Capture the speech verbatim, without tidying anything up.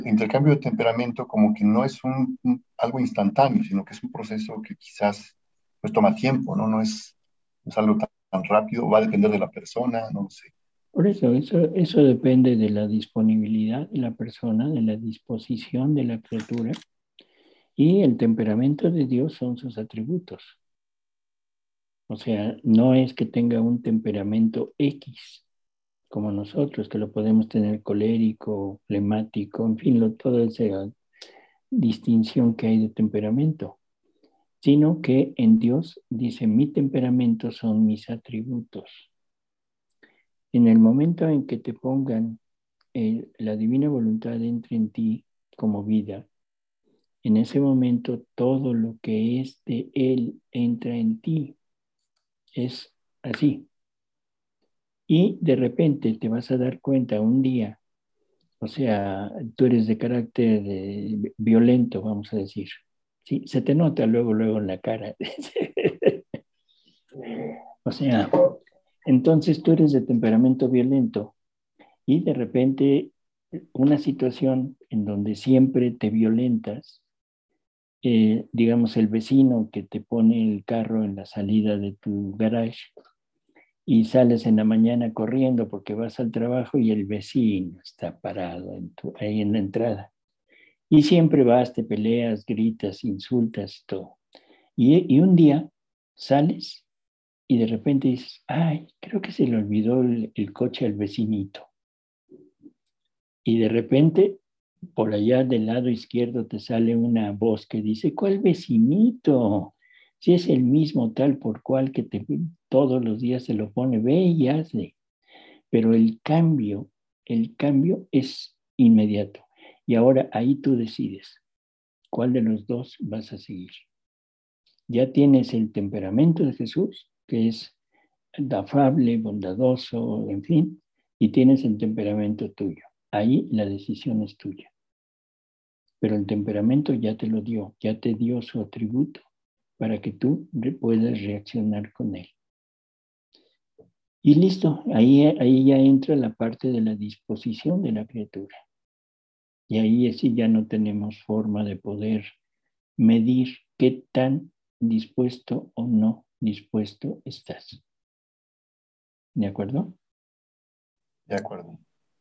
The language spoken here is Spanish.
intercambio de temperamento como que no es un, un- algo instantáneo, sino que es un proceso que quizás pues toma tiempo, ¿no? No es, no es algo tan, tan rápido, va a depender de la persona, no lo sé. Por eso, eso, eso depende de la disponibilidad de la persona, de la disposición de la criatura, y el temperamento de Dios son sus atributos. O sea, no es que tenga un temperamento X, como nosotros, que lo podemos tener colérico, flemático, en fin, lo, toda esa distinción que hay de temperamento, sino que en Dios dice, mi temperamento son mis atributos. En el momento en que te pongan eh, la divina voluntad entre en ti como vida, en ese momento todo lo que es de Él entra en ti. Es así. Y de repente te vas a dar cuenta un día, o sea, tú eres de carácter eh, violento, vamos a decir. Sí, se te nota luego, luego en la cara. O sea, entonces tú eres de temperamento violento y de repente una situación en donde siempre te violentas, eh, digamos el vecino que te pone el carro en la salida de tu garage y sales en la mañana corriendo porque vas al trabajo y el vecino está parado en tu, ahí en la entrada. Y siempre vas, te peleas, gritas, insultas, todo. Y, y un día sales y de repente dices, ay, creo que se le olvidó el, el coche al vecinito. Y de repente, por allá del lado izquierdo te sale una voz que dice, ¿cuál vecinito? Si es el mismo tal por cual que te, todos los días se lo pone, ve y hazle. Pero el cambio, el cambio es inmediato. Y ahora ahí tú decides cuál de los dos vas a seguir. Ya tienes el temperamento de Jesús, que es afable, bondadoso, en fin, y tienes el temperamento tuyo. Ahí la decisión es tuya. Pero el temperamento ya te lo dio, ya te dio su atributo para que tú puedas reaccionar con él. Y listo, ahí, ahí ya entra la parte de la disposición de la criatura. Y ahí sí ya no tenemos forma de poder medir qué tan dispuesto o no dispuesto estás. ¿De acuerdo? De acuerdo.